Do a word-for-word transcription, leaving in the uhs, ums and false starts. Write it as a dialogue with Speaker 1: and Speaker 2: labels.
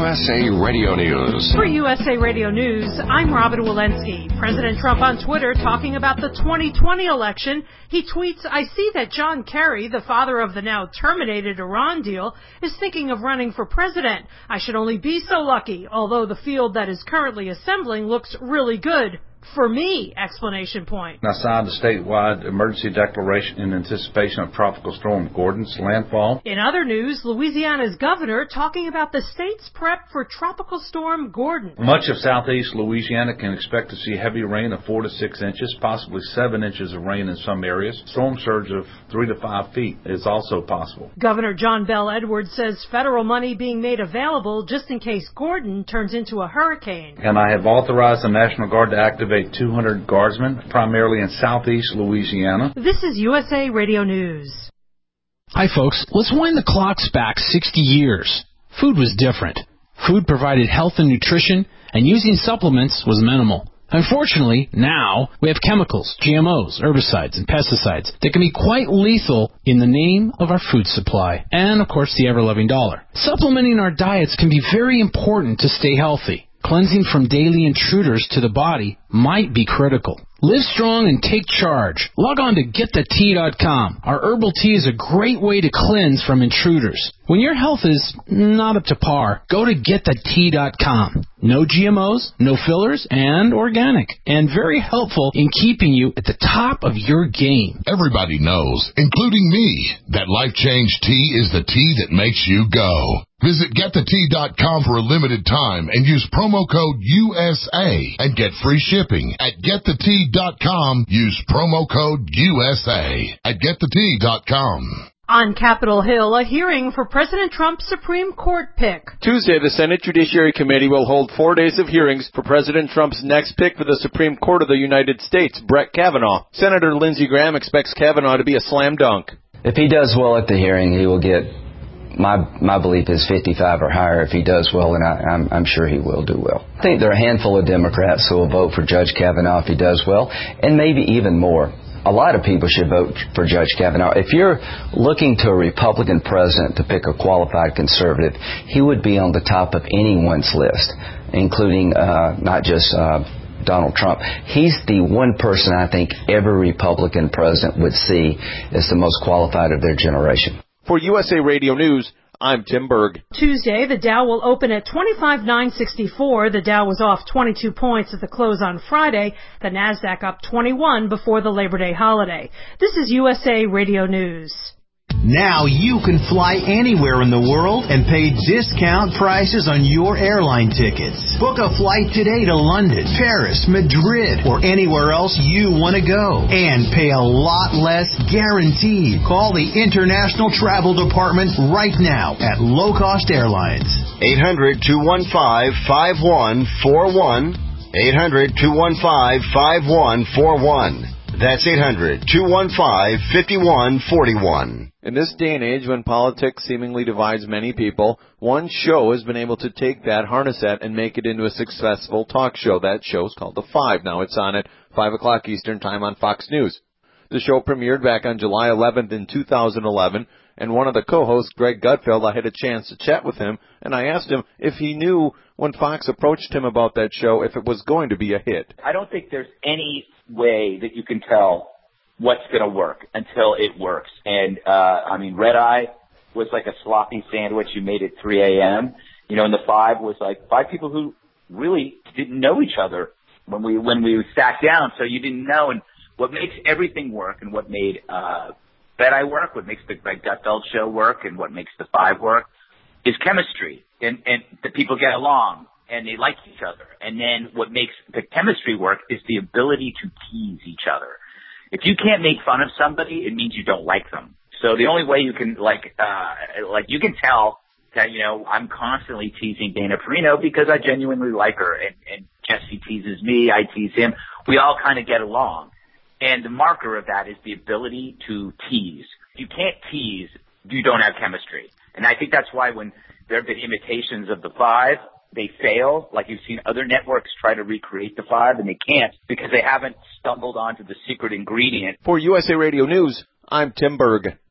Speaker 1: S A Radio News.
Speaker 2: For U S A Radio News, I'm Robin Walensky. President Trump on Twitter talking about the twenty twenty election. He tweets, I see that John Kerry, the father of the now terminated Iran deal, is thinking of running for president. I should only be so lucky, although the field that is currently assembling looks really good. For me, explanation point.
Speaker 3: I signed a statewide emergency declaration in anticipation of Tropical Storm Gordon's landfall.
Speaker 2: In other news, Louisiana's governor talking about the state's prep for Tropical Storm Gordon.
Speaker 3: Much of southeast Louisiana can expect to see heavy rain of four to six inches, possibly seven inches of rain in some areas. Storm surge of three to five feet is also possible.
Speaker 2: Governor John Bel Edwards says federal money being made available just in case Gordon turns into a hurricane.
Speaker 3: And I have authorized the National Guard to activate two hundred guardsmen, primarily in southeast Louisiana.
Speaker 2: This is U S A Radio News.
Speaker 4: Hi, folks. Let's wind the clocks back sixty years. Food was different. Food provided health and nutrition, and using supplements was minimal. Unfortunately, now we have chemicals, G M Os, herbicides, and pesticides that can be quite lethal in the name of our food supply and, of course, the ever-loving dollar. Supplementing our diets can be very important to stay healthy. Cleansing from daily intruders to the body might be critical. Live strong and take charge. Log on to get the tea dot com. Our herbal tea is a great way to cleanse from intruders. When your health is not up to par, go to get the tea dot com. No G M Os, no fillers, and organic. And very helpful in keeping you at the top of your game.
Speaker 5: Everybody knows, including me, that Life Change Tea is the tea that makes you go. Visit get the tea dot com for a limited time and use promo code U S A and get free shipping. At get the tea dot com, use promo code U S A at get the tea dot com.
Speaker 2: On Capitol Hill, a hearing for President Trump's Supreme Court pick.
Speaker 6: Tuesday, the Senate Judiciary Committee will hold four days of hearings for President Trump's next pick for the Supreme Court of the United States, Brett Kavanaugh. Senator Lindsey Graham expects Kavanaugh to be a slam dunk.
Speaker 7: If he does well at the hearing, he will get... My my belief is fifty-five or higher. If he does well, and I, I'm, I'm sure he will do well. I think there are a handful of Democrats who will vote for Judge Kavanaugh if he does well, and maybe even more. A lot of people should vote for Judge Kavanaugh. If you're looking to a Republican president to pick a qualified conservative, he would be on the top of anyone's list, including uh, not just uh, Donald Trump. He's the one person I think every Republican president would see as the most qualified of their generation.
Speaker 6: For U S A Radio News, I'm Tim Berg.
Speaker 2: Tuesday, the Dow will open at twenty-five thousand nine hundred sixty-four. The Dow was off twenty-two points at the close on Friday. The Nasdaq up twenty-one before the Labor Day holiday. This is U S A Radio News.
Speaker 8: Now you can fly anywhere in the world and pay discount prices on your airline tickets. Book a flight today to London, Paris, Madrid, or anywhere else you want to go. And pay a lot less guaranteed. Call the International Travel Department right now at Low Cost Airlines.
Speaker 9: eight hundred, two one five, five one four one. eight hundred, two one five, five one four one. That's eight hundred, two one five, five one four one.
Speaker 6: In this day and age when politics seemingly divides many people, one show has been able to take that, harness that, and make it into a successful talk show. That show's called The Five. Now it's on at five o'clock Eastern Time on Fox News. The show premiered back on July eleventh in two thousand eleven, and one of the co-hosts, Greg Gutfeld, I had a chance to chat with him, and I asked him if he knew when Fox approached him about that show if it was going to be a hit.
Speaker 10: I don't think there's any way that you can tell what's going to work until it works. And, uh, I mean, Red Eye was like a sloppy sandwich you made at three a.m. You know, and The Five was like five people who really didn't know each other when we, when we sat down. So you didn't know. And what makes everything work and what made, uh, Red Eye work, what makes the Greg Gutfeld show work and what makes The Five work is chemistry. And, and the people get along and they like each other. And then what makes the chemistry work is the ability to tease each other. If you can't make fun of somebody, it means you don't like them. So the only way you can, like, uh, like you can tell that, you know, I'm constantly teasing Dana Perino because I genuinely like her, and, and Jesse teases me, I tease him. We all kind of get along. And the marker of that is the ability to tease. If you can't tease, you don't have chemistry. And I think that's why when there have been imitations of The Five, they fail. Like you've seen other networks try to recreate The Five, and they can't because they haven't stumbled onto the secret ingredient.
Speaker 6: For U S A Radio News, I'm Tim Berg.